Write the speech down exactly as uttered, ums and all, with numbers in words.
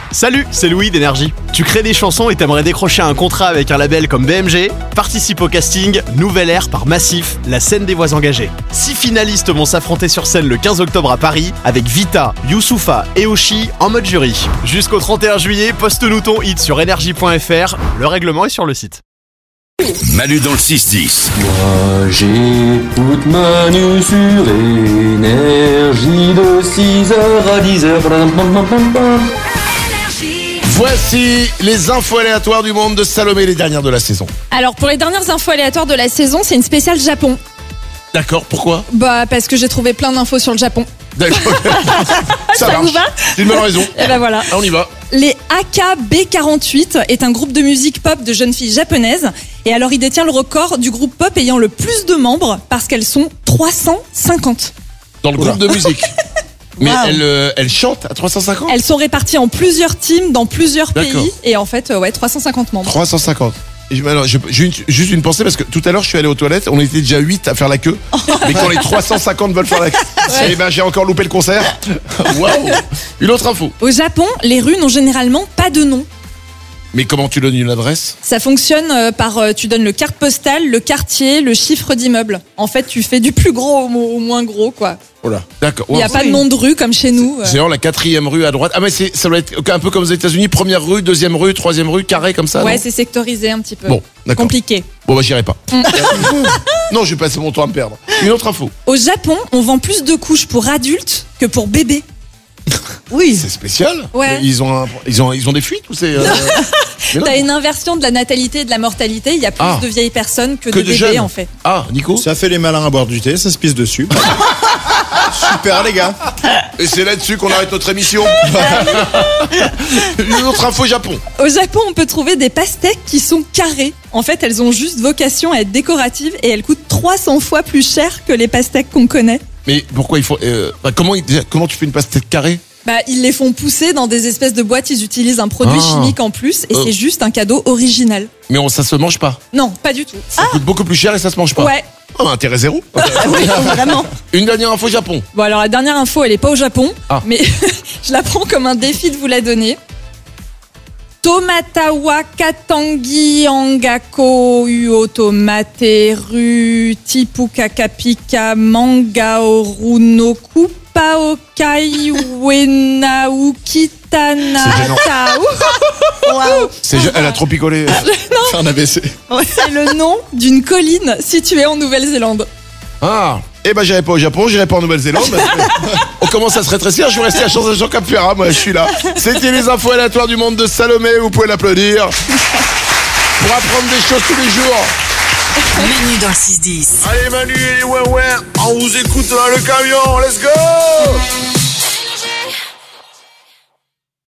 Salut, c'est Louis d'Énergie. Tu crées des chansons et t'aimerais décrocher un contrat avec un label comme B M G? Participe au casting Nouvelle Ère par Massif, la scène des voix engagées. Six finalistes vont s'affronter sur scène le quinze octobre à Paris avec Vita, Youssoupha et Oshi en mode jury. Jusqu'au trente et un juillet, poste-nous ton hit sur énergie point f r. Le règlement est sur le site. Manu dans le six dix. Moi j'écoute Manu sur Énergie de six heures à dix heures. Voici les infos aléatoires du monde de Salomé, les dernières de la saison. Alors pour les dernières infos aléatoires de la saison, c'est une spéciale Japon. D'accord, pourquoi? Bah parce que j'ai trouvé plein d'infos sur le Japon. D'accord. Ça, Ça marche. vous va? C'est une bonne raison. Et ben voilà. Ah, on y va. Les A K B quarante-huit est un groupe de musique pop de jeunes filles japonaises. Et alors il détient le record du groupe pop ayant le plus de membres parce qu'elles sont trois cent cinquante. Dans le groupe de musique. Mais Wow. elle, euh, elle chante à trois cent cinquante? Elles sont réparties en plusieurs teams dans plusieurs D'accord. pays. Et en fait, euh, ouais, trois cent cinquante membres. trois cent cinquante. Et je- alors, je- j'ai une- juste une pensée parce que tout à l'heure je suis allé aux toilettes, on était déjà huit à faire la queue. Mais quand les trois cent cinquante veulent faire la queue, eh ben j'ai encore loupé le concert. Waouh. Une autre info. Au Japon, les rues n'ont généralement pas de nom. Mais comment tu donnes une adresse? Ça fonctionne euh, par, euh, tu donnes le carte postale, le quartier, le chiffre d'immeuble. En fait, tu fais du plus gros au, mo- au moins gros, quoi. Oh là. D'accord. Il n'y a Wow. pas de nom de rue comme chez nous. euh. C'est genre la quatrième rue à droite. Ah mais c'est, ça doit être un peu comme aux États-Unis, première rue, deuxième rue, troisième rue, carré comme ça. Ouais, non c'est sectorisé un petit peu. Bon, d'accord. Compliqué. Bon bah j'irai pas. Non, je vais passer mon temps à me perdre. Une autre info. Au Japon, on vend plus de couches pour adultes que pour bébés. Oui. C'est spécial. Ouais. Ils ont, un- ils ont, ils ont des fuites ou c'est euh, mais non. T'as une inversion de la natalité et de la mortalité. Il y a plus Ah. de vieilles personnes que, Que de de bébés, jeunes. en fait. Ah, Nico. Ça fait les malins à boire du thé, ça se pisse dessus. Super les gars. Et c'est là-dessus qu'on arrête notre émission. Une autre info Japon. Au Japon, on peut trouver des pastèques qui sont carrées. En fait, elles ont juste vocation à être décoratives et elles coûtent trois cents fois plus cher que les pastèques qu'on connaît. Mais pourquoi il faut euh, enfin, comment il- déjà, comment tu fais une pastèque carrée? Bah, ils les font pousser dans des espèces de boîtes, ils utilisent un produit Ah. chimique en plus et Euh. c'est juste un cadeau original. Mais on, ça se mange pas. Non, pas du tout. Ça coûte beaucoup plus cher et ça se mange pas. Ouais, Oh, intérêt zéro. oui, vraiment. Une dernière info Japon. Bon, alors la dernière info, elle est pas au Japon, Ah. mais je la prends comme un défi de vous la donner. Tomatawa katangi angako uo tomate ru tipu kakapika manga oru no kupa okai wena C'est ukitanata. Waouh. C'est, elle a trop picolé. C'est un A V C. C'est le nom d'une colline située en Nouvelle-Zélande. Ah. Eh ben j'irai pas au Japon, j'irai pas en Nouvelle-Zélande. parce que on commence à se rétrécir, je vais rester à Chance de Jean Cap Ferrat, moi je suis là. C'était les infos aléatoires du monde de Salomé, vous pouvez l'applaudir. Pour apprendre des choses tous les jours. Manu dans le six dix. Allez Manu et ouais ouais, on vous écoute dans le camion, let's go.